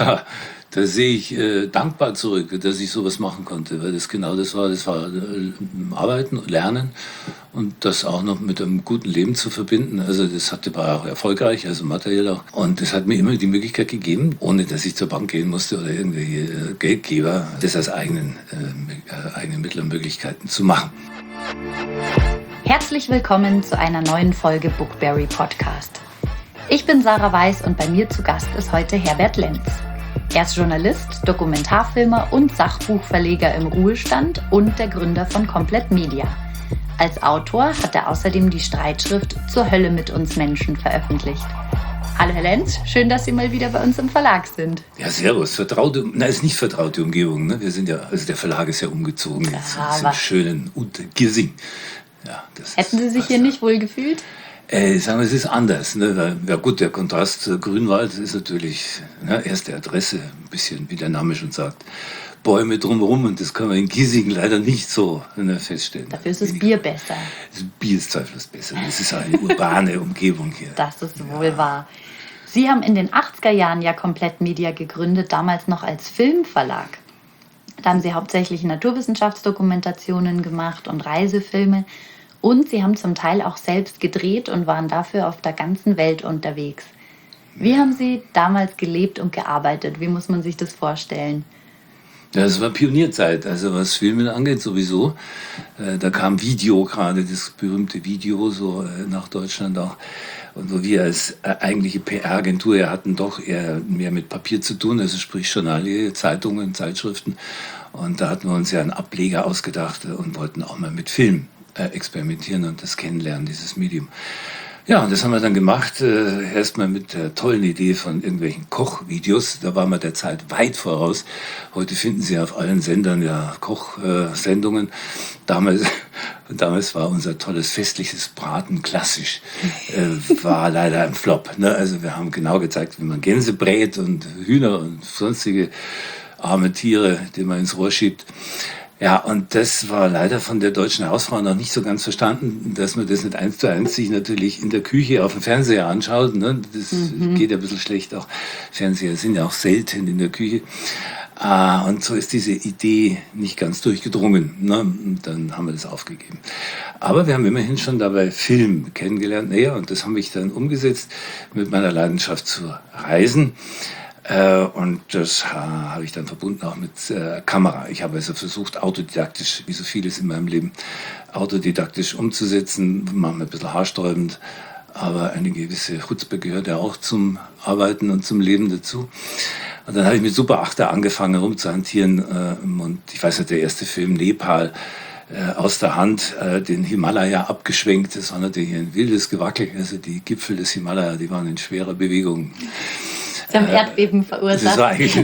Ja, da sehe ich dankbar zurück, dass ich sowas machen konnte, weil das genau das war Arbeiten, Lernen und das auch noch mit einem guten Leben zu verbinden. Also war auch erfolgreich, also materiell auch. Und das hat mir immer die Möglichkeit gegeben, ohne dass ich zur Bank gehen musste oder irgendwelche Geldgeber, das aus eigenen Mitteln und Möglichkeiten zu machen. Herzlich willkommen zu einer neuen Folge Bookberry Podcast. Ich bin Sarah Weiß und bei mir zu Gast ist heute Herbert Lenz. Er ist Journalist, Dokumentarfilmer und Sachbuchverleger im Ruhestand und der Gründer von Komplett Media. Als Autor hat er außerdem die Streitschrift Zur Hölle mit uns Menschen veröffentlicht. Hallo Herr Lenz, schön, dass Sie mal wieder bei uns im Verlag sind. Ja, servus. Ist nicht vertraute Umgebung. Ne? Wir sind ja, also der Verlag ist ja umgezogen jetzt im schönen Untergiesing. Ja, hätten Sie sich hier nicht wohl gefühlt? Sagen wir, es ist anders. Ne? Ja gut, der Kontrast Grünwald ist natürlich erste Adresse, ein bisschen wie der Name schon sagt. Bäume drumherum und das kann man in Giesing leider nicht so feststellen. Dafür ist das Bier besser. Das Bier ist zweifellos besser. Das ist eine urbane Umgebung hier. Das ist wohl wahr. Sie haben in den 80er Jahren ja Komplett Media gegründet, damals noch als Filmverlag. Da haben Sie hauptsächlich Naturwissenschaftsdokumentationen gemacht und Reisefilme. Und Sie haben zum Teil auch selbst gedreht und waren dafür auf der ganzen Welt unterwegs. Wie haben Sie damals gelebt und gearbeitet? Wie muss man sich das vorstellen? Ja, es war Pionierzeit, also was Filmen angeht sowieso. Da kam Video gerade, das berühmte Video so nach Deutschland auch. Und wo wir als eigentliche PR-Agentur hatten doch eher mehr mit Papier zu tun, also sprich Journale, Zeitungen, Zeitschriften. Und da hatten wir uns ja einen Ableger ausgedacht und wollten auch mal mit Film experimentieren und das kennenlernen, dieses Medium. Ja, und das haben wir dann gemacht, erstmal mit der tollen Idee von irgendwelchen Kochvideos. Da waren wir der Zeit weit voraus. Heute finden Sie auf allen Sendern ja Kochsendungen. Damals war unser tolles festliches Braten klassisch, war leider ein Flop. Ne? Also wir haben genau gezeigt, wie man Gänse brät und Hühner und sonstige arme Tiere, die man ins Rohr schiebt. Ja, und das war leider von der deutschen Hausfrau noch nicht so ganz verstanden, dass man das nicht 1:1 sich natürlich in der Küche auf dem Fernseher anschaut. Ne? Das geht ja ein bisschen schlecht. Auch Fernseher sind ja auch selten in der Küche. Und so ist diese Idee nicht ganz durchgedrungen. Ne? Und dann haben wir das aufgegeben. Aber wir haben immerhin schon dabei Film kennengelernt. Naja, und das habe ich dann umgesetzt mit meiner Leidenschaft zu reisen. Und das habe ich dann verbunden auch mit Kamera. Ich habe also versucht, autodidaktisch, wie so vieles in meinem Leben, autodidaktisch umzusetzen. Manchmal ein bisschen haarsträubend, aber eine gewisse Chutzpe gehört ja auch zum Arbeiten und zum Leben dazu. Und dann habe ich mit Super 8 angefangen rumzuhantieren. Und ich weiß nicht, der erste Film Nepal, aus der Hand den Himalaya abgeschwenkt. Das war natürlich ein wildes Gewackel. Also die Gipfel des Himalaya, die waren in schwerer Bewegung. Sie haben Erdbeben verursacht. Das war eigentlich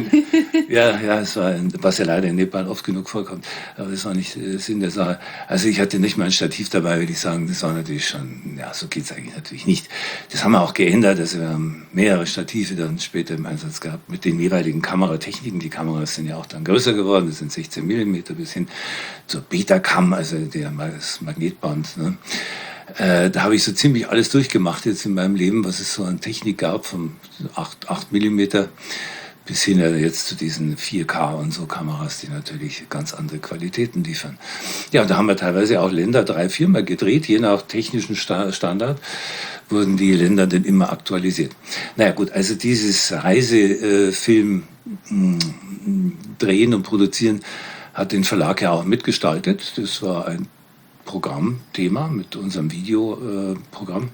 was ja leider in Nepal oft genug vorkommt. Aber das war nicht Sinn der Sache. Also ich hatte nicht mal ein Stativ dabei, will ich sagen. Das war natürlich schon, ja, so geht's eigentlich natürlich nicht. Das haben wir auch geändert. Also wir haben mehrere Stative dann später im Einsatz gehabt mit den jeweiligen Kameratechniken. Die Kameras sind ja auch dann größer geworden. Das sind 16 mm bis hin zur Betacam, also das Magnetband. Ne? Da habe ich so ziemlich alles durchgemacht jetzt in meinem Leben, was es so an Technik gab, von 8 mm bis hin jetzt zu diesen 4K und so Kameras, die natürlich ganz andere Qualitäten liefern. Ja, und da haben wir teilweise auch Länder 3-4 Mal gedreht, je nach technischen Standard wurden die Länder dann immer aktualisiert. Naja gut, also dieses Reisefilm drehen und produzieren hat den Verlag ja auch mitgestaltet. Das war ein Programmthema mit unserem Videoprogramm.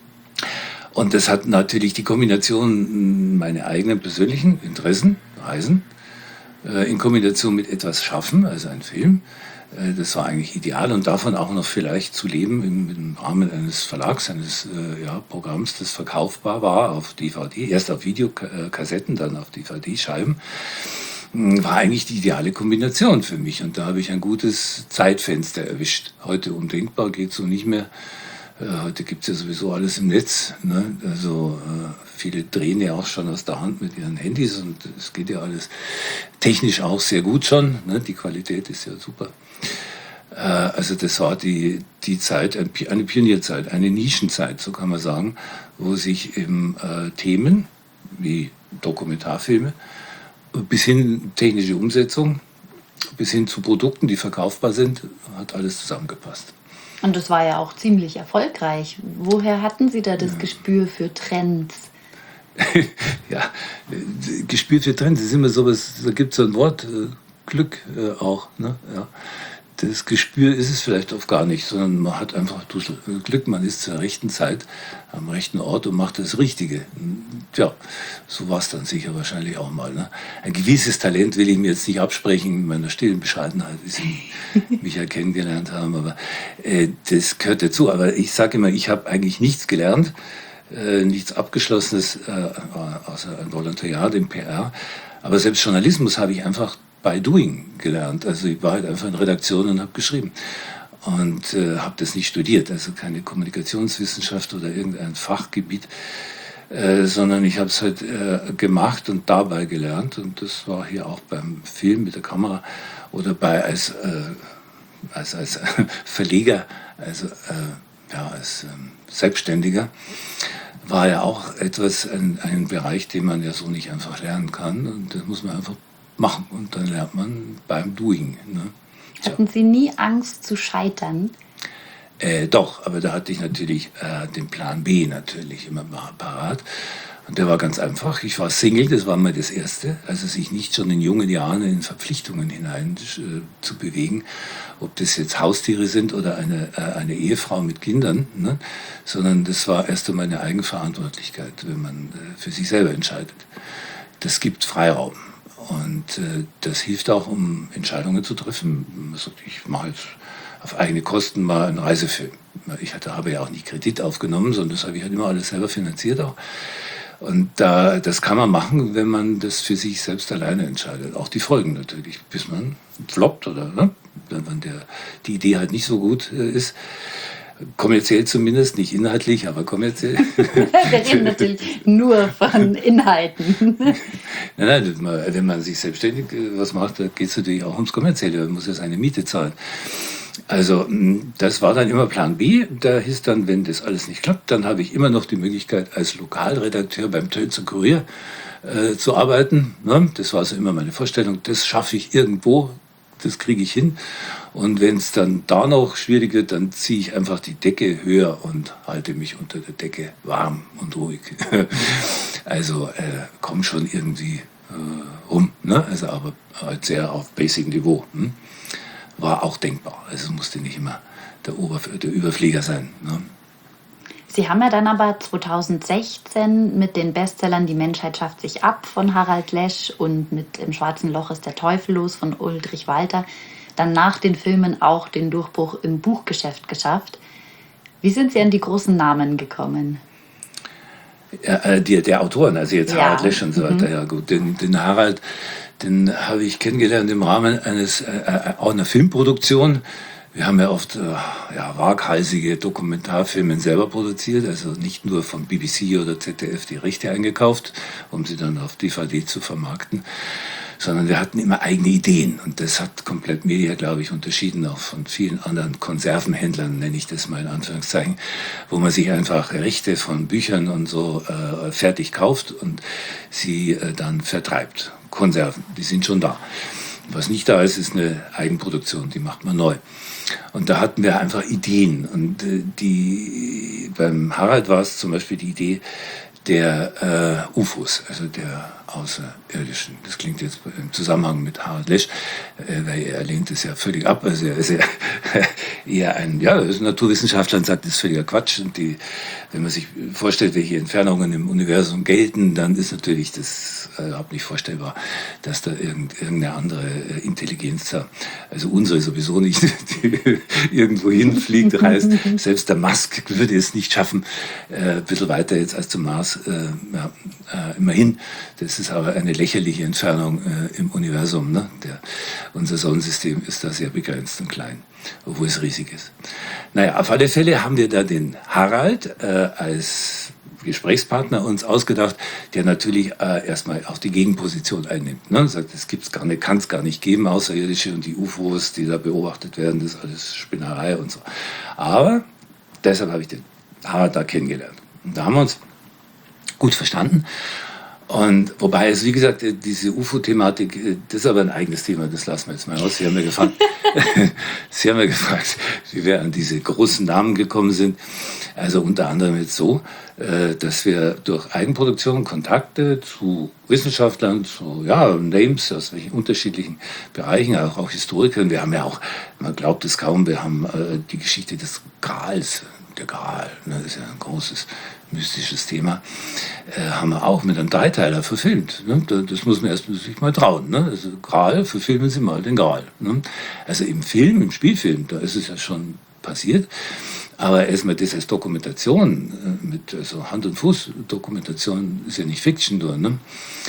Und das hat natürlich die Kombination meine eigenen persönlichen Interessen, Reisen, in Kombination mit etwas Schaffen, also ein Film. Das war eigentlich ideal und davon auch noch vielleicht zu leben im Rahmen eines Verlags, eines Programms, das verkaufbar war auf DVD, erst auf Videokassetten, dann auf DVD-Scheiben. War eigentlich die ideale Kombination für mich. Und da habe ich ein gutes Zeitfenster erwischt. Heute undenkbar, geht so nicht mehr. Heute gibt es ja sowieso alles im Netz. Ne? Also viele drehen ja auch schon aus der Hand mit ihren Handys und es geht ja alles technisch auch sehr gut schon. Ne? Die Qualität ist ja super. Also das war die Zeit, eine Pionierzeit, eine Nischenzeit, so kann man sagen, wo sich eben Themen wie Dokumentarfilme bis hin technische Umsetzung, bis hin zu Produkten, die verkaufbar sind, hat alles zusammengepasst. Und das war ja auch ziemlich erfolgreich. Woher hatten Sie da das Gespür für Trends? Ja, Gespür für Trends ist immer sowas, da gibt es so ein Wort, Glück auch. Ne? Ja. Das Gespür ist es vielleicht oft gar nicht, sondern man hat einfach Glück, man ist zur rechten Zeit am rechten Ort und macht das Richtige. Tja, so war es dann sicher wahrscheinlich auch mal. Ne? Ein gewisses Talent will ich mir jetzt nicht absprechen, in meiner stillen Bescheidenheit, wie Sie mich ja kennengelernt haben, aber das gehört dazu. Aber ich sage immer, ich habe eigentlich nichts gelernt, nichts Abgeschlossenes, außer ein Volontariat im PR. Aber selbst Journalismus habe ich einfach by doing gelernt. Also ich war halt einfach in Redaktion und habe geschrieben. Und habe das nicht studiert, also keine Kommunikationswissenschaft oder irgendein Fachgebiet, sondern ich habe es halt gemacht und dabei gelernt. Und das war hier auch beim Film mit der Kamera oder als Verleger, also als Selbstständiger, war ja auch etwas, ein Bereich, den man ja so nicht einfach lernen kann. Und das muss man einfach machen. Und dann lernt man beim Doing. Ne? Hatten Sie nie Angst zu scheitern? Doch, aber da hatte ich natürlich den Plan B natürlich immer parat. Und der war ganz einfach. Ich war Single, das war mal das Erste. Also sich nicht schon in jungen Jahren in Verpflichtungen hinein zu bewegen, ob das jetzt Haustiere sind oder eine Ehefrau mit Kindern, ne? Sondern das war erst einmal eine Eigenverantwortlichkeit, wenn man für sich selber entscheidet. Das gibt Freiraum. Und das hilft auch, um Entscheidungen zu treffen. Man sagt, ich mache jetzt auf eigene Kosten mal einen Reisefilm. Ich habe ja auch nicht Kredit aufgenommen, sondern das habe ich halt immer alles selber finanziert auch. Und das kann man machen, wenn man das für sich selbst alleine entscheidet. Auch die Folgen natürlich, bis man floppt oder ne? Wenn die Idee halt nicht so gut ist. Kommerziell zumindest, nicht inhaltlich, aber kommerziell. Wir reden natürlich nur von Inhalten. Nein, wenn man sich selbstständig was macht, da geht es natürlich auch ums Kommerzielle. Man muss ja seine Miete zahlen. Also das war dann immer Plan B. Da hieß dann, wenn das alles nicht klappt, dann habe ich immer noch die Möglichkeit, als Lokalredakteur beim Tölzer Kurier zu arbeiten. Ne? Das war also immer meine Vorstellung. Das schaffe ich irgendwo, das kriege ich hin. Und wenn es dann da noch schwierig wird, dann ziehe ich einfach die Decke höher und halte mich unter der Decke warm und ruhig. Also komm schon irgendwie rum. Ne? Also aber halt sehr auf Basic-Niveau. Hm? War auch denkbar. Also musste nicht immer der Überflieger sein. Ne? Sie haben ja dann aber 2016 mit den Bestsellern Die Menschheit schafft sich ab von Harald Lesch und mit Im schwarzen Loch ist der Teufel los von Ulrich Walter dann nach den Filmen auch den Durchbruch im Buchgeschäft geschafft. Wie sind Sie an die großen Namen gekommen? Ja, der Autoren, also jetzt Harald Lesch und so weiter. Ja gut, den Harald, den habe ich kennengelernt im Rahmen einer Filmproduktion. Wir haben ja oft waghalsige Dokumentarfilme selber produziert, also nicht nur von BBC oder ZDF die Rechte eingekauft, um sie dann auf DVD zu vermarkten, sondern wir hatten immer eigene Ideen. Und das hat komplett Media, glaube ich, unterschieden auch von vielen anderen Konservenhändlern, nenne ich das mal in Anführungszeichen, wo man sich einfach Rechte von Büchern und so fertig kauft und sie dann vertreibt. Konserven, die sind schon da. Was nicht da ist, ist eine Eigenproduktion, die macht man neu. Und da hatten wir einfach Ideen. Und beim Harald war es zum Beispiel die Idee der UFOs, also der Außerirdischen. Das klingt jetzt im Zusammenhang mit Harald Lesch, weil er lehnt es ja völlig ab. Also er ist ja eher ein Naturwissenschaftler und sagt, das ist völliger Quatsch. Und wenn man sich vorstellt, welche Entfernungen im Universum gelten, dann ist natürlich das überhaupt nicht vorstellbar, dass da irgendeine andere Intelligenz da, also unsere sowieso nicht, die irgendwo hinfliegt, reist. Selbst der Musk würde es nicht schaffen, ein bisschen weiter jetzt als zum Mars, immerhin. Das ist aber eine lächerliche Entfernung im Universum. Ne? Unser Sonnensystem ist da sehr begrenzt und klein, obwohl es riesig ist. Naja, auf alle Fälle haben wir da den Harald als Gesprächspartner uns ausgedacht, der natürlich erstmal auch die Gegenposition einnimmt. Ne? Sagt, es kann es gar nicht geben, Außerirdische und die UFOs, die da beobachtet werden, das ist alles Spinnerei und so. Aber deshalb habe ich den Harald da kennengelernt. Und da haben wir uns gut verstanden. Und wobei es, wie gesagt, diese UFO-Thematik, das ist aber ein eigenes Thema, das lassen wir jetzt mal aus. Sie haben ja gefragt, Sie haben ja gefragt, wie wir an diese großen Namen gekommen sind. Also unter anderem jetzt so, dass wir durch Eigenproduktion Kontakte zu Wissenschaftlern, zu Names aus welchen unterschiedlichen Bereichen, auch Historikern. Wir haben ja auch, man glaubt es kaum, wir haben die Geschichte des Grals, der Gral, das ist ja ein großes mystisches Thema, haben wir auch mit einem Dreiteiler verfilmt. Ne? Das muss man erst sich mal trauen. Ne? Also Gral, verfilmen Sie mal den Gral. Ne? Also im Film, im Spielfilm, da ist es ja schon passiert. Aber erstmal das als Dokumentation, mit also Hand- und Fuß-Dokumentation, ist ja nicht Fiction nur. Ne?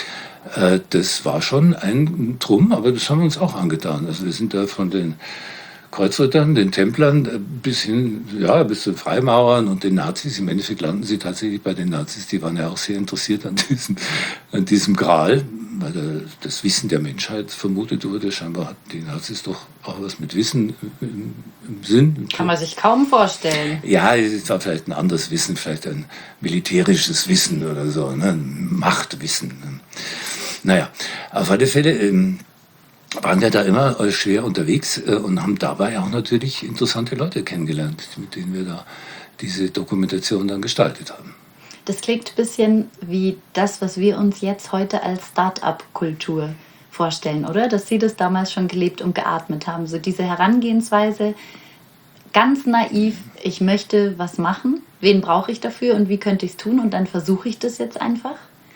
Das war schon ein Trumm, aber das haben wir uns auch angetan. Also wir sind da von den Kreuzrittern, den Templern bis hin, bis zu den Freimaurern und den Nazis. Im Endeffekt landen sie tatsächlich bei den Nazis. Die waren ja auch sehr interessiert an diesem Gral, weil das Wissen der Menschheit vermutet wurde. Scheinbar hatten die Nazis doch auch was mit Wissen im Sinn. Kann man sich kaum vorstellen. Ja, es war vielleicht ein anderes Wissen, vielleicht ein militärisches Wissen oder so, ne? Ein Machtwissen. Naja, auf alle Fälle waren wir da immer schwer unterwegs und haben dabei auch natürlich interessante Leute kennengelernt, mit denen wir da diese Dokumentation dann gestaltet haben. Das klingt ein bisschen wie das, was wir uns jetzt heute als Start-up-Kultur vorstellen, oder? Dass Sie das damals schon gelebt und geatmet haben. So diese Herangehensweise, ganz naiv, ich möchte was machen, wen brauche ich dafür und wie könnte ich es tun und dann versuche ich das jetzt einfach?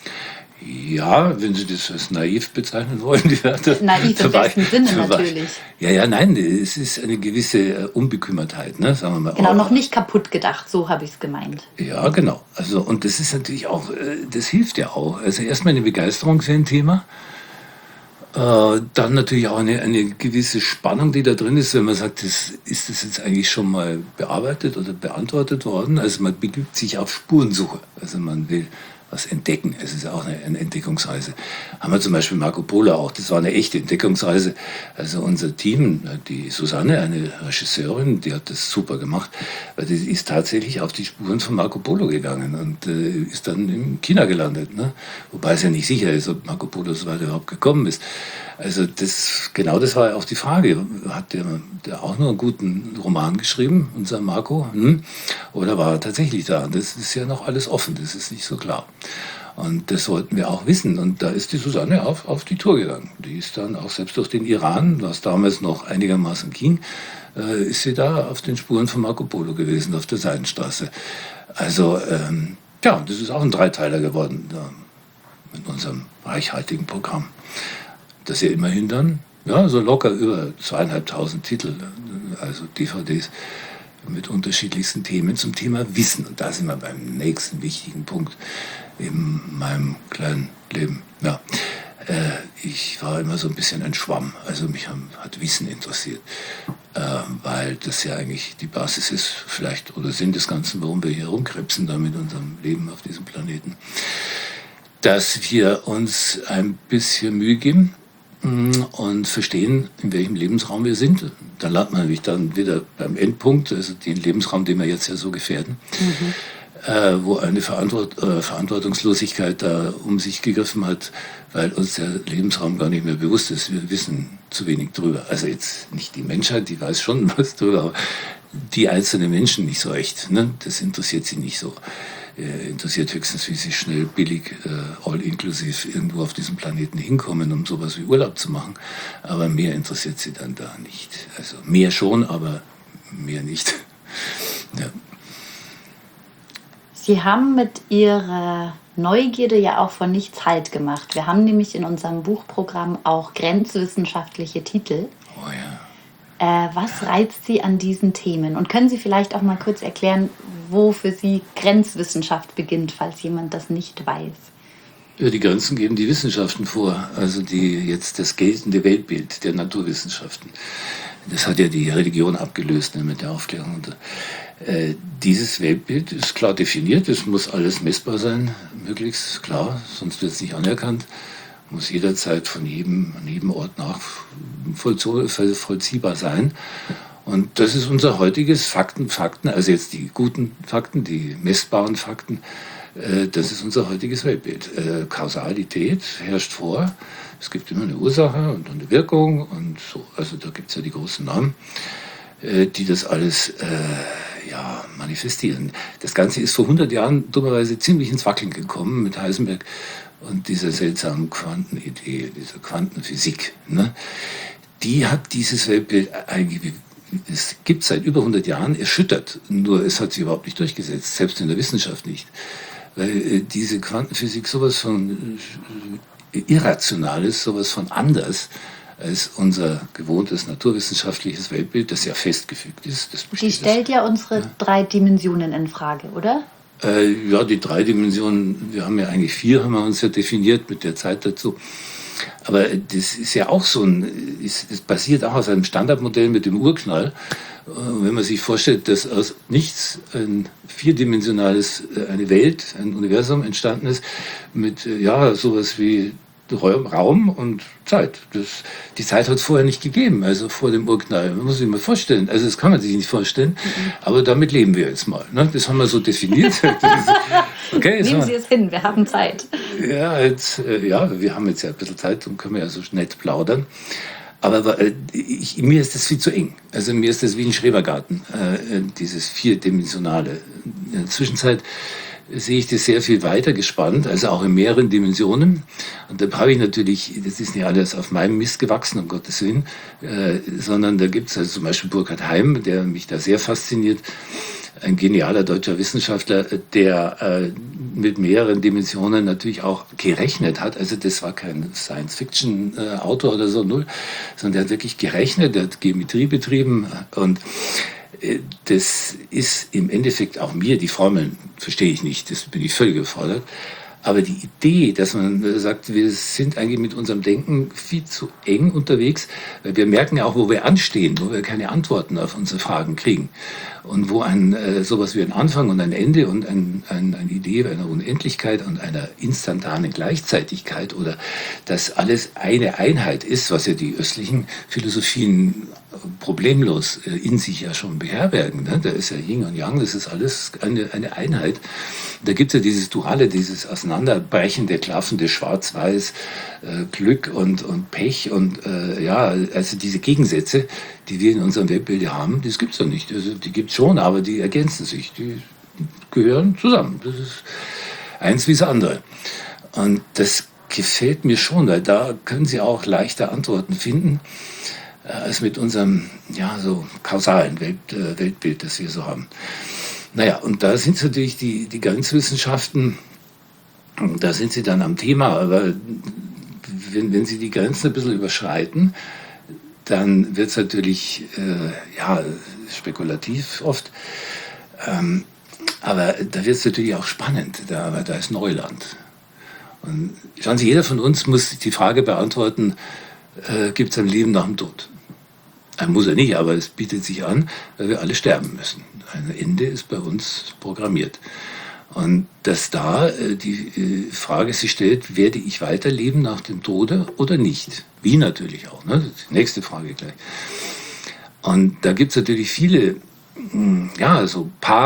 Ja, wenn Sie das als naiv bezeichnen wollen. Naiv im besten Sinne natürlich. Ja, nein, es ist eine gewisse Unbekümmertheit, ne, sagen wir mal. Genau, noch nicht kaputt gedacht, so habe ich es gemeint. Ja, genau. Also, und das ist natürlich auch, das hilft ja auch. Also erstmal eine Begeisterung für ein Thema, dann natürlich auch eine gewisse Spannung, die da drin ist, wenn man sagt, ist das jetzt eigentlich schon mal bearbeitet oder beantwortet worden? Also man begibt sich auf Spurensuche. Also man will was entdecken. Es ist auch eine Entdeckungsreise. Haben wir zum Beispiel Marco Polo auch. Das war eine echte Entdeckungsreise. Also unser Team, die Susanne, eine Regisseurin, die hat das super gemacht, weil die ist tatsächlich auf die Spuren von Marco Polo gegangen und ist dann in China gelandet. Ne? Wobei es ja nicht sicher ist, ob Marco Polo so weit überhaupt gekommen ist. Also das war ja auch die Frage. Hat der auch nur einen guten Roman geschrieben, unser Marco? Oder war er tatsächlich da? Das ist ja noch alles offen, das ist nicht so klar. Und das wollten wir auch wissen. Und da ist die Susanne auf die Tour gegangen. Die ist dann auch selbst durch den Iran, was damals noch einigermaßen ging, ist sie da auf den Spuren von Marco Polo gewesen, auf der Seidenstraße. Also, das ist auch ein Dreiteiler geworden mit unserem reichhaltigen Programm. Das ja immerhin dann, so locker über 2.500 Titel, also DVDs mit unterschiedlichsten Themen zum Thema Wissen. Und da sind wir beim nächsten wichtigen Punkt in meinem kleinen Leben. Ja, ich war immer so ein bisschen ein Schwamm. Also mich hat Wissen interessiert, weil das ja eigentlich die Basis ist, vielleicht, oder Sinn des Ganzen, warum wir hier rumkrebsen da mit unserem Leben auf diesem Planeten. Dass wir uns ein bisschen Mühe geben und verstehen, in welchem Lebensraum wir sind. Da landet man nämlich dann wieder beim Endpunkt, also den Lebensraum, den wir jetzt ja so gefährden, wo eine Verantwortungslosigkeit da um sich gegriffen hat, weil uns der Lebensraum gar nicht mehr bewusst ist. Wir wissen zu wenig drüber. Also jetzt nicht die Menschheit, die weiß schon was drüber, aber die einzelnen Menschen nicht so recht. Ne? Das interessiert sie nicht so. Interessiert höchstens, wie sie schnell, billig, all-inklusiv irgendwo auf diesem Planeten hinkommen, um sowas wie Urlaub zu machen. Aber mehr interessiert sie dann da nicht. Also mehr schon, aber mehr nicht. Ja. Sie haben mit Ihrer Neugierde ja auch vor nichts Halt gemacht. Wir haben nämlich in unserem Buchprogramm auch grenzwissenschaftliche Titel. Oh ja. Was reizt Sie an diesen Themen? Und können Sie vielleicht auch mal kurz erklären, wo für Sie Grenzwissenschaft beginnt, falls jemand das nicht weiß? Ja, die Grenzen geben die Wissenschaften vor, also das geltende Weltbild der Naturwissenschaften. Das hat ja die Religion abgelöst, ne, mit der Aufklärung. Und, dieses Weltbild ist klar definiert, es muss alles messbar sein, möglichst klar, sonst wird es nicht anerkannt. Muss jederzeit an jedem Ort vollziehbar sein. Und das ist unser heutiges Fakten, also jetzt die guten Fakten, die messbaren Fakten, Das ist unser heutiges Weltbild. Kausalität herrscht vor. Es gibt immer eine Ursache und eine Wirkung und so. Also da gibt es ja die großen Normen, die das alles manifestieren. Das Ganze ist vor 100 Jahren dummerweise ziemlich ins Wackeln gekommen mit Heisenberg und dieser seltsamen Quantenidee, dieser Quantenphysik. Ne? Die hat dieses Weltbild eigentlich, es gibt seit über 100 Jahren, erschüttert. Nur es hat sich überhaupt nicht durchgesetzt, selbst in der Wissenschaft nicht. Weil diese Quantenphysik sowas von irrational ist, sowas von anders als unser gewohntes naturwissenschaftliches Weltbild, das ja festgefügt ist. Die stellt ja unsere 3 Dimensionen in Frage, oder? Die 3 Dimensionen, wir haben ja eigentlich 4, haben wir uns ja definiert mit der Zeit dazu. Aber das ist ja auch das basiert auch auf einem Standardmodell mit dem Urknall. Wenn man sich vorstellt, dass aus nichts ein 4-dimensionales, eine Welt, ein Universum entstanden ist, mit sowas wie Raum und Zeit. Die Zeit hat es vorher nicht gegeben, also vor dem Urknall. Man muss sich mal vorstellen, also das kann man sich nicht vorstellen, aber damit leben wir jetzt mal. Ne? Das haben wir so definiert. Okay, nehmen Sie es hin, wir haben Zeit. Ja, wir haben jetzt ja ein bisschen Zeit und können ja so nett plaudern. Aber mir ist das viel zu eng. Also mir ist das wie ein Schrebergarten, dieses 4-dimensionale. In der Zwischenzeit sehe ich das sehr viel weiter gespannt, also auch in mehreren Dimensionen. Und da habe ich natürlich, das ist nicht alles auf meinem Mist gewachsen, um Gottes Willen, sondern da gibt es also zum Beispiel Burkhard Heim, der mich da sehr fasziniert, ein genialer deutscher Wissenschaftler, der mit mehreren Dimensionen natürlich auch gerechnet hat. Also das war kein Science-Fiction-Autor oder so, null, sondern der hat wirklich gerechnet, der hat Geometrie betrieben und das ist im Endeffekt auch mir, die Formeln verstehe ich nicht, das bin ich völlig gefordert. Aber die Idee, dass man sagt, wir sind eigentlich mit unserem Denken viel zu eng unterwegs, weil wir merken ja auch, wo wir anstehen, wo wir keine Antworten auf unsere Fragen kriegen. Und wo sowas wie ein Anfang und ein Ende und eine Idee einer Unendlichkeit und einer instantanen Gleichzeitigkeit oder dass alles eine Einheit ist, was ja die östlichen Philosophien problemlos in sich ja schon beherbergen. Ne? Da ist ja Yin und Yang, das ist alles eine Einheit. Da gibt es ja dieses Duale, dieses Auseinanderbrechen der klaffende Schwarz-Weiß, Glück und Pech und also diese Gegensätze, die wir in unserem Weltbild haben, das gibt es ja nicht. Also die gibt es schon, aber die ergänzen sich, die gehören zusammen. Das ist eins wie das andere. Und das gefällt mir schon, weil da können Sie auch leichter Antworten finden, als mit unserem so kausalen Weltbild, das wir so haben. Naja, und da sind natürlich die Grenzwissenschaften, da sind sie dann am Thema, aber wenn sie die Grenzen ein bisschen überschreiten, dann wird es natürlich spekulativ oft, aber da wird es natürlich auch spannend, da ist Neuland. Und schauen Sie, jeder von uns muss die Frage beantworten, gibt es ein Leben nach dem Tod? Muss er nicht, aber es bietet sich an, weil wir alle sterben müssen. Ein Ende ist bei uns programmiert. Und dass da die Frage sich stellt, werde ich weiterleben nach dem Tode oder nicht? Wie natürlich auch, ne? Das ist die nächste Frage gleich. Und da gibt es natürlich viele, so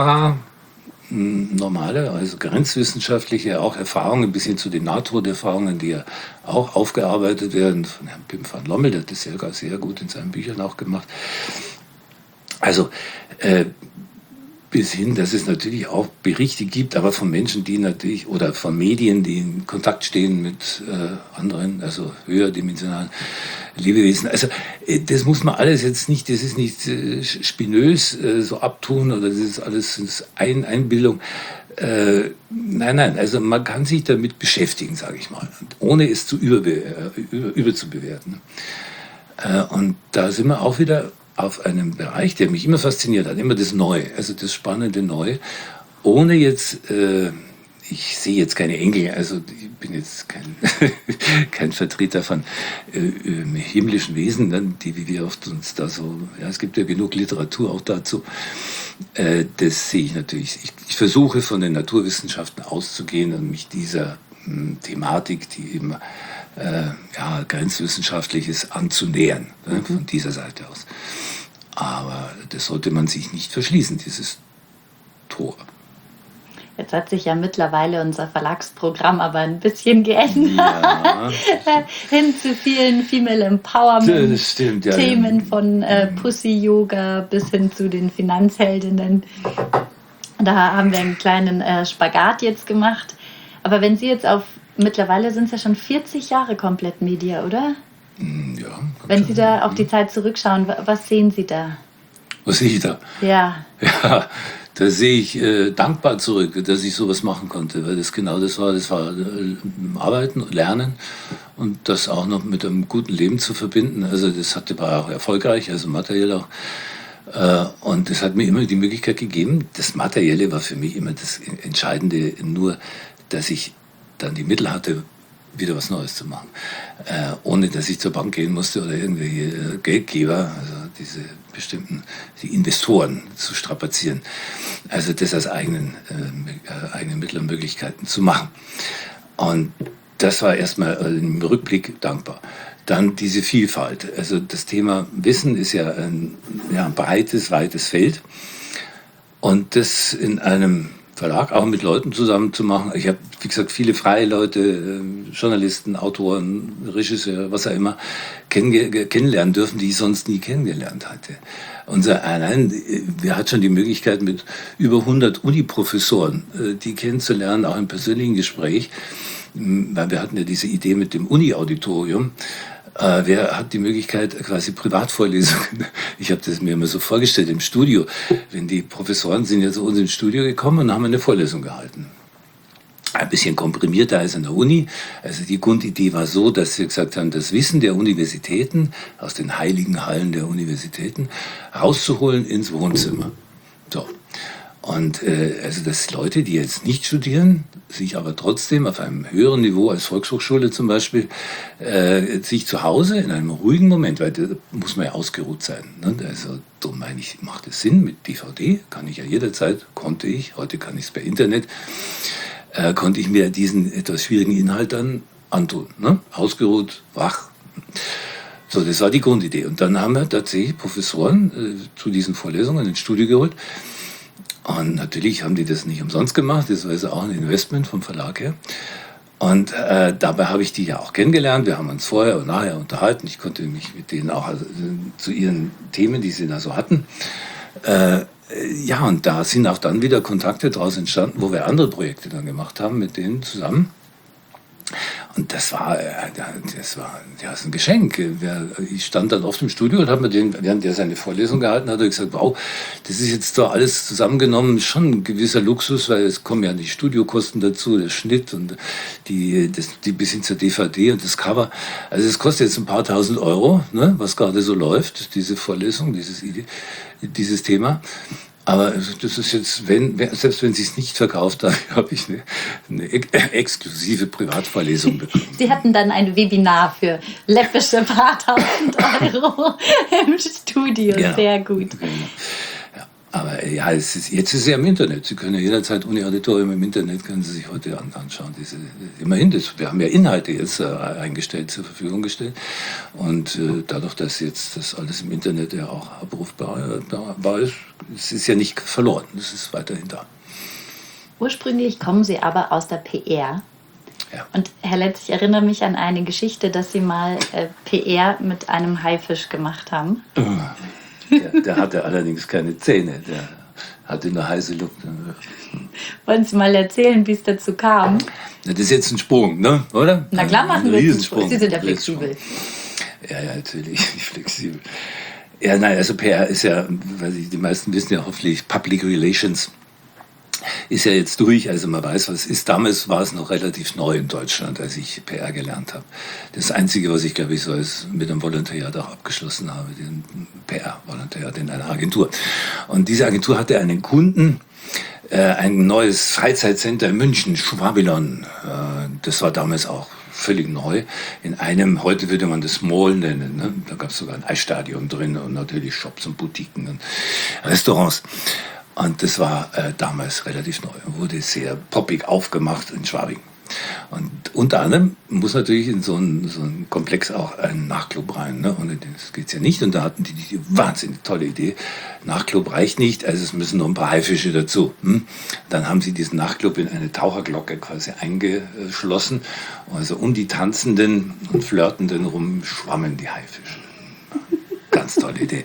normale, also grenzwissenschaftliche auch Erfahrungen, bis hin zu den Nahtoderfahrungen, die ja auch aufgearbeitet werden von Herrn Pim van Lommel, der hat das sehr, sehr gut in seinen Büchern auch gemacht. Also bis hin, dass es natürlich auch Berichte gibt, aber von Menschen, die natürlich, oder von Medien, die in Kontakt stehen mit anderen, also höherdimensionalen Lebewesen. Also das muss man alles jetzt nicht, das ist nicht spinös so abtun oder das ist alles Einbildung. Nein, also man kann sich damit beschäftigen, sage ich mal, ohne es zu überzubewerten. Und da sind wir auch wieder auf einem Bereich, der mich immer fasziniert hat, immer das Neue, also das spannende Neue, ohne jetzt, ich sehe jetzt keine Engel, also ich bin jetzt kein Vertreter von himmlischen Wesen, die wie wir oft uns da so, es gibt ja genug Literatur auch dazu, das sehe ich natürlich. Ich versuche von den Naturwissenschaften auszugehen und mich dieser Thematik, die eben grenzwissenschaftlich ist, anzunähern, von dieser Seite aus. Aber das sollte man sich nicht verschließen, dieses Tor. Jetzt hat sich ja mittlerweile unser Verlagsprogramm aber ein bisschen geändert. Ja. Hin zu vielen Female Empowerment Das stimmt, ja. Themen von Pussy-Yoga bis hin zu den Finanzheldinnen. Da haben wir einen kleinen Spagat jetzt gemacht. Aber wenn Sie jetzt mittlerweile sind es ja schon 40 Jahre komplett Media, oder? Ja. Wenn Sie da auf die Zeit zurückschauen, was sehen Sie da? Was sehe ich da? Ja. Ja, da sehe ich dankbar zurück, dass ich sowas machen konnte, weil das genau das war. Das war Arbeiten, Lernen und das auch noch mit einem guten Leben zu verbinden. Also war auch erfolgreich, also materiell auch. Und das hat mir immer die Möglichkeit gegeben. Das Materielle war für mich immer das Entscheidende, nur dass ich dann die Mittel hatte, wieder was Neues zu machen. Ohne dass ich zur Bank gehen musste oder irgendwelche Geldgeber, also die Investoren zu strapazieren. Also das aus eigenen Mitteln und Möglichkeiten zu machen. Und das war erstmal im Rückblick dankbar. Dann diese Vielfalt. Also das Thema Wissen ist ja ein breites, weites Feld. Und das in einem Verlag auch mit Leuten zusammen zu machen. Ich habe, wie gesagt, viele freie Leute, Journalisten, Autoren, Regisseure, was auch immer, kennenlernen dürfen, die ich sonst nie kennengelernt hatte. Wir hatten schon die Möglichkeit, mit über 100 Uni-Professoren die kennenzulernen, auch im persönlichen Gespräch. Weil wir hatten ja diese Idee mit dem Uni-Auditorium. Wer hat die Möglichkeit, quasi Privatvorlesungen? Ich habe das mir immer so vorgestellt im Studio. Wenn die Professoren sind ja zu uns ins Studio gekommen und haben eine Vorlesung gehalten. Ein bisschen komprimierter als an der Uni. Also die Grundidee war so, dass wir gesagt haben, das Wissen der Universitäten, aus den heiligen Hallen der Universitäten, rauszuholen ins Wohnzimmer. So. Und also dass Leute, die jetzt nicht studieren, sich aber trotzdem auf einem höheren Niveau als Volkshochschule zum Beispiel, sich zu Hause in einem ruhigen Moment, weil da muss man ja ausgeruht sein. Ne? Also darum meine ich, macht es Sinn mit DVD, kann ich ja jederzeit, heute kann ich es per Internet, konnte ich mir diesen etwas schwierigen Inhalt dann antun. Ne? Ausgeruht, wach. So, das war die Grundidee. Und dann haben wir tatsächlich Professoren zu diesen Vorlesungen ins Studio geholt. Und natürlich haben die das nicht umsonst gemacht, das war also auch ein Investment vom Verlag her. Und dabei habe ich die ja auch kennengelernt, wir haben uns vorher und nachher unterhalten, ich konnte mich mit denen auch zu ihren Themen, die sie da so hatten. Und da sind auch dann wieder Kontakte daraus entstanden, wo wir andere Projekte dann gemacht haben mit denen zusammen. Und das war ein Geschenk. Ich stand dann oft im Studio und habe mir während der seine Vorlesung gehalten hat, gesagt, wow, das ist jetzt doch alles zusammengenommen schon ein gewisser Luxus, weil es kommen ja die Studiokosten dazu, der Schnitt und die bis hin zur DVD und das Cover. Also es kostet jetzt ein paar tausend Euro, ne, was gerade so läuft, diese Vorlesung, dieses Thema. Aber das ist jetzt, selbst wenn sie es nicht verkauft haben, habe ich eine exklusive Privatvorlesung bekommen. Sie hatten dann ein Webinar für läppische paar tausend Euro im Studio. Ja, sehr gut. Genau. Ja, aber ja, jetzt ist es ja im Internet. Sie können ja jederzeit Uni-Auditorium im Internet, können Sie sich heute anschauen. Immerhin, wir haben ja Inhalte jetzt eingestellt, zur Verfügung gestellt. Und dadurch, dass jetzt das alles im Internet ja auch abrufbar ist, es ist ja nicht verloren, es ist weiterhin da. Ursprünglich kommen Sie aber aus der PR. Ja. Und Herr Letz, ich erinnere mich an eine Geschichte, dass Sie mal PR mit einem Haifisch gemacht haben. Der hatte allerdings keine Zähne, der hatte nur heiße Luft. Wollen Sie mal erzählen, wie es dazu kam? Das ist jetzt ein Sprung, ne? Oder? Na klar, machen wir einen Sprung. Sie sind ja flexibel. Ja, natürlich, flexibel. Ja, nein, also PR ist ja, weil die meisten wissen ja hoffentlich, Public Relations ist ja jetzt durch, also man weiß, was es ist. Damals war es noch relativ neu in Deutschland, als ich PR gelernt habe. Das Einzige, was ich, glaube ich, so ist, mit einem Volontariat auch abgeschlossen habe, den PR-Volontariat in einer Agentur. Und diese Agentur hatte einen Kunden, ein neues Freizeitcenter in München, Schwabilon. Das war damals auch völlig neu. In einem, heute würde man das Mall nennen, ne? Da gab es sogar ein Eisstadion drin und natürlich Shops und Boutiquen und Restaurants. Und das war damals relativ neu und wurde sehr poppig aufgemacht in Schwabing. Und unter anderem muss natürlich in so einen Komplex auch ein Nachtclub rein. Ne? Ohne das geht's ja nicht. Und da hatten die wahnsinnig tolle Idee. Nachtclub reicht nicht, also es müssen noch ein paar Haifische dazu. Dann haben sie diesen Nachtclub in eine Taucherglocke quasi eingeschlossen. Also um die Tanzenden und Flirtenden rum schwammen die Haifische. Ganz tolle Idee.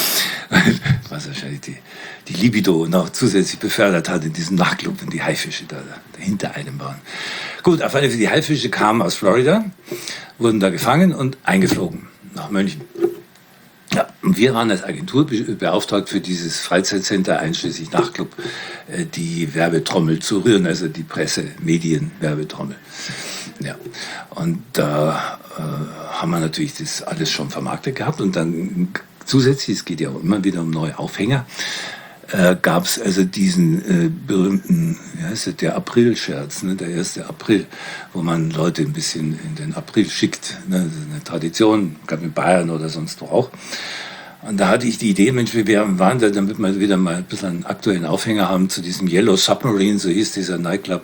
Was wahrscheinlich die Libido noch zusätzlich befördert hat in diesem Nachtclub, wenn die Haifische da hinter einem waren. Gut, auf alle Fälle, die Haifische kamen aus Florida, wurden da gefangen und eingeflogen nach München. Ja, und wir waren als Agentur beauftragt für dieses Freizeitcenter, einschließlich Nachtclub, die Werbetrommel zu rühren, also die Presse-Medien-Werbetrommel. Ja, und da haben wir natürlich das alles schon vermarktet gehabt und dann zusätzlich, es geht ja auch immer wieder um neue Aufhänger, gab es also diesen berühmten, wie heißt das, der April-Scherz, ne, der 1. April, wo man Leute ein bisschen in den April schickt. Ne, das ist eine Tradition, gab in Bayern oder sonst wo auch. Und da hatte ich die Idee, Mensch, wir waren da, damit wir wieder mal ein bisschen einen aktuellen Aufhänger haben zu diesem Yellow Submarine, so hieß dieser Nightclub,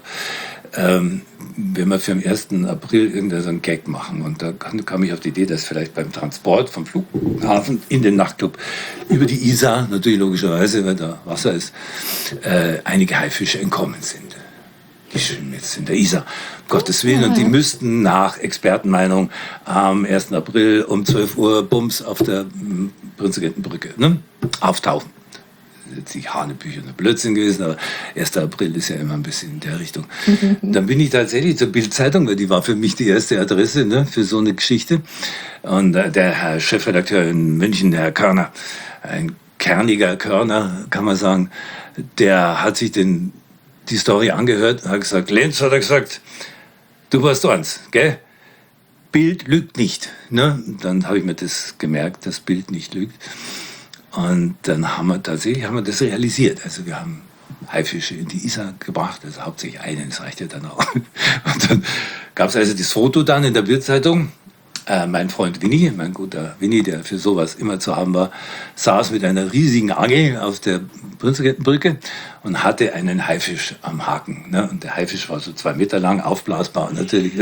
wenn wir für den 1. April irgendeinen so einen Gag machen. Und da kam ich auf die Idee, dass vielleicht beim Transport vom Flughafen in den Nachtclub über die Isar, natürlich logischerweise, weil da Wasser ist, einige Haifische entkommen sind. Die schwimmen jetzt in der Isar, um Gottes Willen. Und die müssten nach Expertenmeinung am 1. April um 12 Uhr Bums auf der Prinzregentenbrücke auftauchen. Jetzt nicht Hanebücher und Blödsinn gewesen, aber 1. April ist ja immer ein bisschen in der Richtung. Dann bin ich tatsächlich zur Bild-Zeitung, weil die war für mich die erste Adresse, ne, für so eine Geschichte. Und der Herr Chefredakteur in München, der Herr Körner, ein kerniger Körner, kann man sagen, der hat sich die Story angehört und hat gesagt, Lenz, hat er gesagt, du warst eins, gell? Bild lügt nicht. Ne? Dann habe ich mir das gemerkt, dass Bild nicht lügt. Und dann haben wir das realisiert. Also wir haben Haifische in die Isar gebracht, also hauptsächlich einen, das reicht ja dann auch. Und dann gab es also das Foto dann in der Bild-Zeitung. Mein Freund Winnie, mein guter Winnie, der für sowas immer zu haben war, saß mit einer riesigen Angel auf der Prinzregentenbrücke und hatte einen Haifisch am Haken. Ne? Und der Haifisch war so 2 Meter lang, aufblasbar natürlich.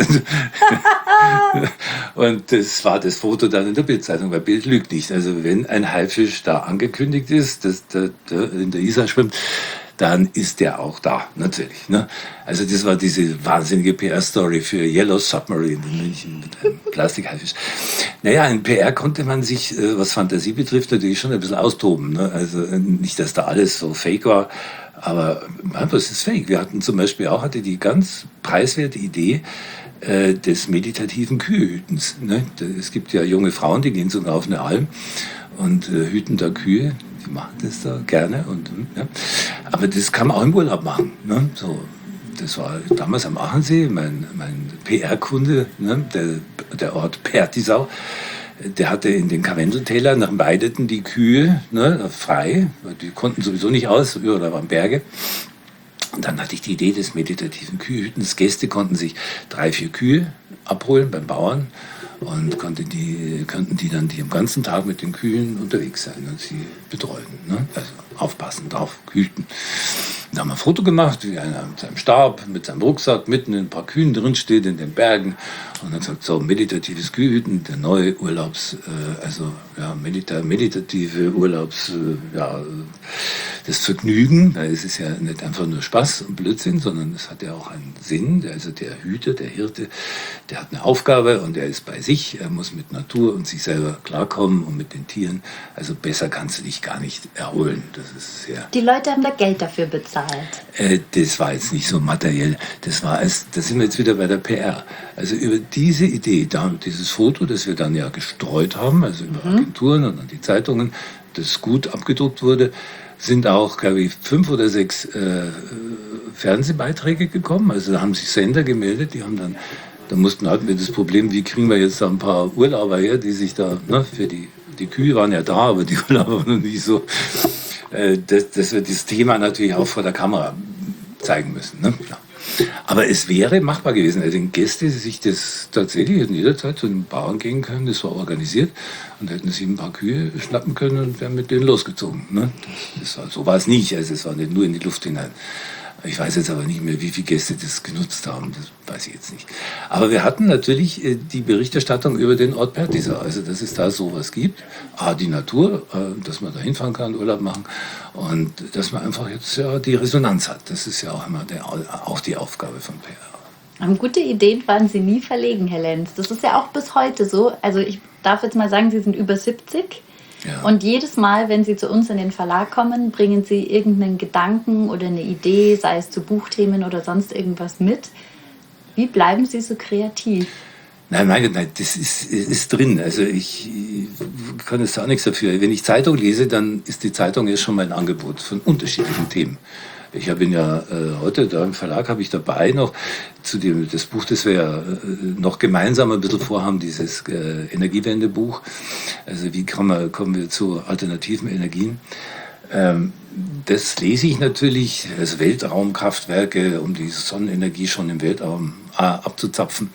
Und das war das Foto dann in der Bild-Zeitung, weil Bild lügt nicht. Also wenn ein Haifisch da angekündigt ist, dass der in der Isar schwimmt, dann ist der auch da, natürlich. Ne? Also das war diese wahnsinnige PR-Story für Yellow Submarine in München mit einem Plastikhaifisch. Naja, in PR konnte man sich, was Fantasie betrifft, natürlich schon ein bisschen austoben. Ne? Also nicht, dass da alles so fake war, aber was ist fake? Wir hatten zum Beispiel hatte die ganz preiswerte Idee des meditativen Kühehütens. Ne? Es gibt ja junge Frauen, die gehen sogar auf eine Alm und hüten da Kühe. Die machen das da gerne. Ja. Aber das kann man auch im Urlaub machen. Ne? So, das war damals am Achensee, mein PR-Kunde, ne? der Ort Pertisau. Der hatte in den Karwendeltälern nach Weideten die Kühe frei. Die konnten sowieso nicht aus, da waren Berge. Und dann hatte ich die Idee des meditativen Kühehütens. Gäste konnten sich 3, 4 Kühe abholen beim Bauern und könnten die dann am ganzen Tag mit den Kühen unterwegs sein und sie betreuen. Ne? Also aufpassen, drauf, hüten. Da haben wir ein Foto gemacht, wie einer mit seinem Stab, mit seinem Rucksack, mitten in ein paar Kühen drin steht, in den Bergen. Und dann sagt so, meditatives Kühhüten, der neue meditative das Vergnügen. Da ist es ja nicht einfach nur Spaß und Blödsinn, sondern es hat ja auch einen Sinn. Also der Hüter, der Hirte, der hat eine Aufgabe und er ist bei sich. Er muss mit Natur und sich selber klarkommen und mit den Tieren. Also besser kannst du dich gar nicht erholen. Das ist sehr. Die Leute haben da Geld dafür bezahlt. Das war jetzt nicht so materiell. Da sind wir jetzt wieder bei der PR. Also über diese Idee, dieses Foto, das wir dann ja gestreut haben, also über Agenturen und dann die Zeitungen, das gut abgedruckt wurde, sind auch, glaube ich, 5 oder 6 Fernsehbeiträge gekommen. Also da haben sich Sender gemeldet, hatten wir das Problem, wie kriegen wir jetzt da ein paar Urlauber her, die sich da, für die Kühe waren ja da, aber die Urlauber waren noch nicht so, dass wir das Thema natürlich auch vor der Kamera zeigen müssen. Ne? Ja. Aber es wäre machbar gewesen. Also den Gäste sich das tatsächlich hätten jederzeit zu den Bauern gehen können, das war organisiert und hätten sich ein paar Kühe schnappen können und wären mit denen losgezogen. Ne? So war es nicht, also es war nicht nur in die Luft hinein. Ich weiß jetzt aber nicht mehr, wie viele Gäste das genutzt haben, das weiß ich jetzt nicht. Aber wir hatten natürlich die Berichterstattung über den Ort Pertisau, also dass es da sowas gibt. Die Natur, dass man da hinfahren kann, Urlaub machen und dass man einfach jetzt ja die Resonanz hat. Das ist ja auch immer auch die Aufgabe von PR. An gute Ideen waren Sie nie verlegen, Herr Lenz. Das ist ja auch bis heute so. Also ich darf jetzt mal sagen, Sie sind über 70. Ja. Und jedes Mal, wenn Sie zu uns in den Verlag kommen, bringen Sie irgendeinen Gedanken oder eine Idee, sei es zu Buchthemen oder sonst irgendwas mit. Wie bleiben Sie so kreativ? Nein, das ist drin. Also ich kann jetzt auch nichts dafür. Wenn ich Zeitung lese, dann ist die Zeitung ja schon mal ein Angebot von unterschiedlichen Themen. Ich habe ihn ja heute da im Verlag habe ich dabei noch das Buch, das wir ja noch gemeinsam ein bisschen vorhaben, dieses Energiewendebuch. Also wie kommen wir zu alternativen Energien? Das lese ich natürlich, also Weltraumkraftwerke, um die Sonnenenergie schon im Weltraum abzuzapfen.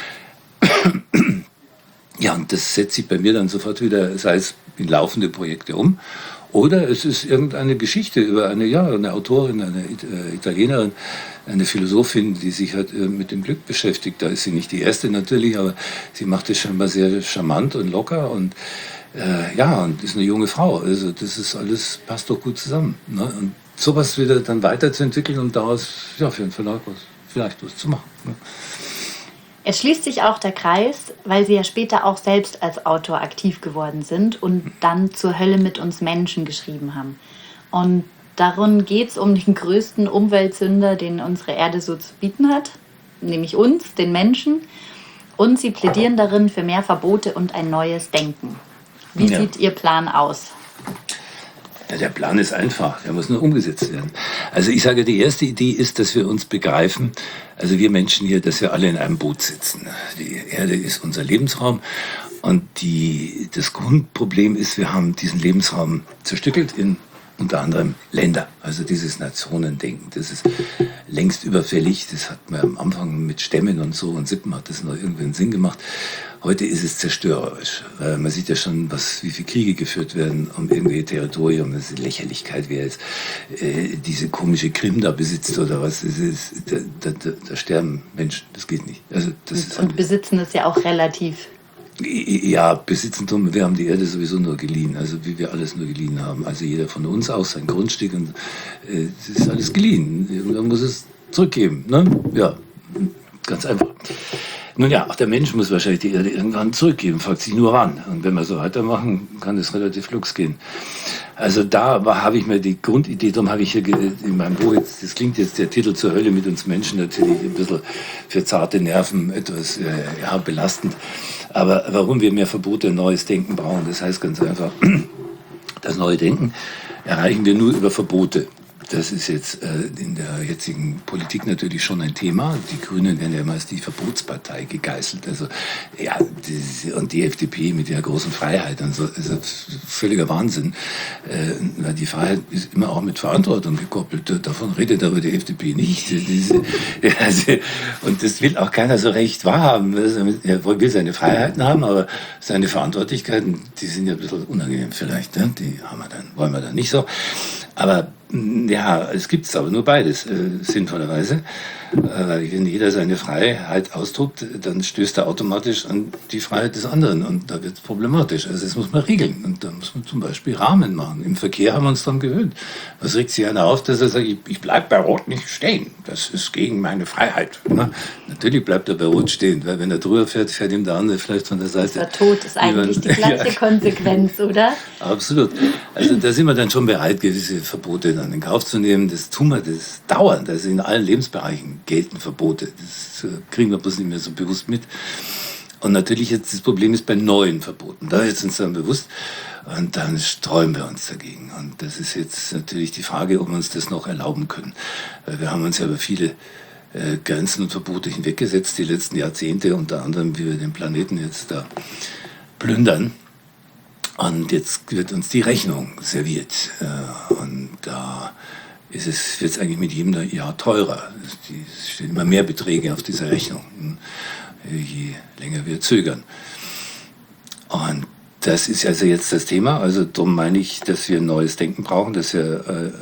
Ja, und das setzt sich bei mir dann sofort wieder, sei es in laufende Projekte um. Oder es ist irgendeine Geschichte über eine Autorin, eine Italienerin, eine Philosophin, die sich halt mit dem Glück beschäftigt. Da ist sie nicht die erste natürlich, aber sie macht es scheinbar sehr charmant und locker und und ist eine junge Frau. Also das ist alles, passt doch gut zusammen. Ne? Und sowas wieder dann weiterzuentwickeln und daraus für einen Verlag vielleicht was zu machen. Ne? Es schließt sich auch der Kreis, weil Sie ja später auch selbst als Autor aktiv geworden sind und dann Zur Hölle mit uns Menschen geschrieben haben. Und darin geht es um den größten Umweltsünder, den unsere Erde so zu bieten hat, nämlich uns, den Menschen. Und Sie plädieren darin für mehr Verbote und ein neues Denken. Wie sieht Ihr Plan aus? Ja, der Plan ist einfach, der muss nur umgesetzt werden. Also ich sage, die erste Idee ist, dass wir uns begreifen, also wir Menschen hier, dass wir alle in einem Boot sitzen. Die Erde ist unser Lebensraum und das Grundproblem ist, wir haben diesen Lebensraum zerstückelt in unter anderem Länder, also dieses Nationendenken. Das ist längst überfällig, das hat man am Anfang mit Stämmen und so und Sippen hat das noch irgendwie einen Sinn gemacht. Heute ist es zerstörerisch. Man sieht ja schon, wie viele Kriege geführt werden um irgendwelche Territorien. Das ist eine Lächerlichkeit, wer jetzt diese komische Krim da besitzt oder was. Da sterben Menschen, das geht nicht. Also, und besitzen ist ja auch relativ. Ja, besitzen tun wir haben die Erde sowieso nur geliehen, also wie wir alles nur geliehen haben. Also jeder von uns auch sein Grundstück und es ist alles geliehen. Irgendwann muss es zurückgeben, ne? Ja, ganz einfach. Nun ja, auch der Mensch muss wahrscheinlich die Erde irgendwann zurückgeben, fragt sich nur wann. Und wenn wir so weitermachen, kann das relativ flugs gehen. Also da habe ich mir die Grundidee, darum habe ich hier in meinem Buch, das klingt jetzt der Titel Zur Hölle mit uns Menschen natürlich ein bisschen für zarte Nerven etwas belastend. Aber warum wir mehr Verbote, neues Denken brauchen, das heißt ganz einfach, das neue Denken erreichen wir nur über Verbote. Das ist jetzt in der jetzigen Politik natürlich schon ein Thema. Die Grünen werden ja immer als die Verbotspartei gegeißelt. Also ja, und die FDP mit ihrer großen Freiheit und so, ist völliger Wahnsinn. Weil die Freiheit ist immer auch mit Verantwortung gekoppelt. Davon redet aber die FDP nicht. Und das will auch keiner so recht wahrhaben. Er will seine Freiheiten haben, aber seine Verantwortlichkeiten, die sind ja ein bisschen unangenehm vielleicht. Ne? Die wollen wir dann nicht so. Aber ja, es gibt aber nur beides, sinnvollerweise. Weil wenn jeder seine Freiheit austobt, dann stößt er automatisch an die Freiheit des anderen und da wird es problematisch. Also das muss man regeln und da muss man zum Beispiel Rahmen machen. Im Verkehr haben wir uns daran gewöhnt. Was regt sich einer auf, dass er sagt, ich bleib bei Rot nicht stehen. Das ist gegen meine Freiheit. Na, natürlich bleibt er bei Rot stehen, weil wenn er drüber fährt, fährt ihm der andere vielleicht von der Seite. Der Tod ist eigentlich die glatte Konsequenz, oder? Absolut. Also da sind wir dann schon bereit, gewisse Verbote dann in Kauf zu nehmen. Das tun wir, das dauernd. Also in allen Lebensbereichen gelten Verbote. Das kriegen wir bloß nicht mehr so bewusst mit. Und natürlich jetzt das Problem ist bei neuen Verboten. Da ist uns dann bewusst und dann sträuben wir uns dagegen. Und das ist jetzt natürlich die Frage, ob wir uns das noch erlauben können. Weil wir haben uns ja über viele Grenzen und Verbote hinweggesetzt, die letzten Jahrzehnte, unter anderem, wie wir den Planeten jetzt da plündern. Und jetzt wird uns die Rechnung serviert. Und da wird es eigentlich mit jedem Jahr teurer. Es stehen immer mehr Beträge auf dieser Rechnung, je länger wir zögern. Und das ist also jetzt das Thema. Also darum meine ich, dass wir ein neues Denken brauchen, dass wir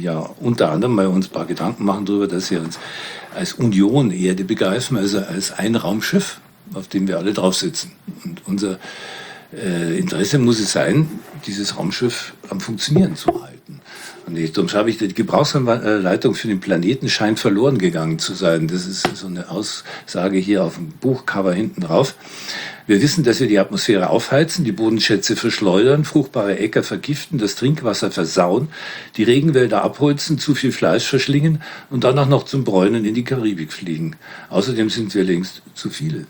ja unter anderem mal uns ein paar Gedanken machen darüber, dass wir uns als Union Erde begreifen, also als ein Raumschiff, auf dem wir alle drauf sitzen. Und unser Interesse muss es sein, dieses Raumschiff am Funktionieren zu halten. Und darum schreibe ich, die Gebrauchsanleitung für den Planeten scheint verloren gegangen zu sein. Das ist so eine Aussage hier auf dem Buchcover hinten drauf. Wir wissen, dass wir die Atmosphäre aufheizen, die Bodenschätze verschleudern, fruchtbare Äcker vergiften, das Trinkwasser versauen, die Regenwälder abholzen, zu viel Fleisch verschlingen und dann auch noch zum Bräunen in die Karibik fliegen. Außerdem sind wir längst zu viele.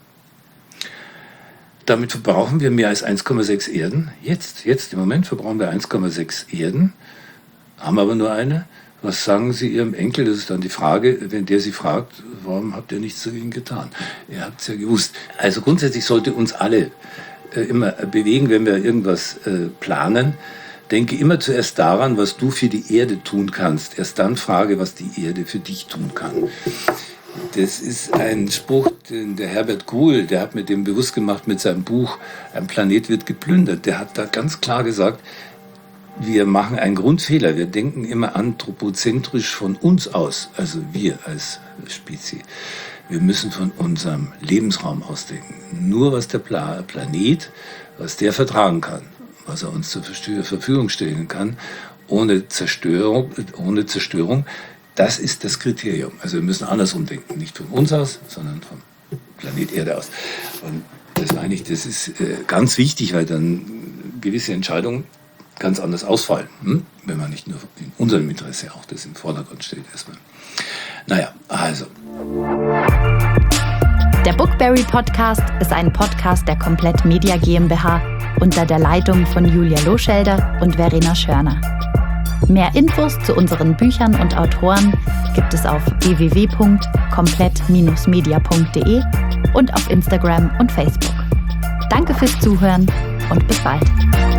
Damit verbrauchen wir mehr als 1,6 Erden. Jetzt im Moment verbrauchen wir 1,6 Erden, haben aber nur eine. Was sagen Sie Ihrem Enkel? Das ist dann die Frage, wenn der Sie fragt, warum habt ihr nichts dagegen getan? Ihr habt es ja gewusst. Also grundsätzlich sollte uns alle immer bewegen, wenn wir irgendwas planen. Denke immer zuerst daran, was du für die Erde tun kannst. Erst dann frage, was die Erde für dich tun kann. Das ist ein Spruch, den der Herbert Gruhl, der hat mir dem bewusst gemacht mit seinem Buch Ein Planet wird geplündert. Der hat da ganz klar gesagt, wir machen einen Grundfehler. Wir denken immer anthropozentrisch von uns aus, also wir als Spezies. Wir müssen von unserem Lebensraum ausdenken. Nur was der Planet, was der vertragen kann, was er uns zur Verfügung stellen kann, ohne Zerstörung, das ist das Kriterium. Also wir müssen andersrum denken, nicht von uns aus, sondern vom Planet Erde aus. Und das meine ich, das ist ganz wichtig, weil dann gewisse Entscheidungen ganz anders ausfallen, wenn man nicht nur in unserem Interesse auch das im Vordergrund steht erstmal. Naja, also. Der Bookberry Podcast ist ein Podcast der Komplett Media GmbH unter der Leitung von Julia Loschelder und Verena Schörner. Mehr Infos zu unseren Büchern und Autoren gibt es auf www.komplett-media.de und auf Instagram und Facebook. Danke fürs Zuhören und bis bald.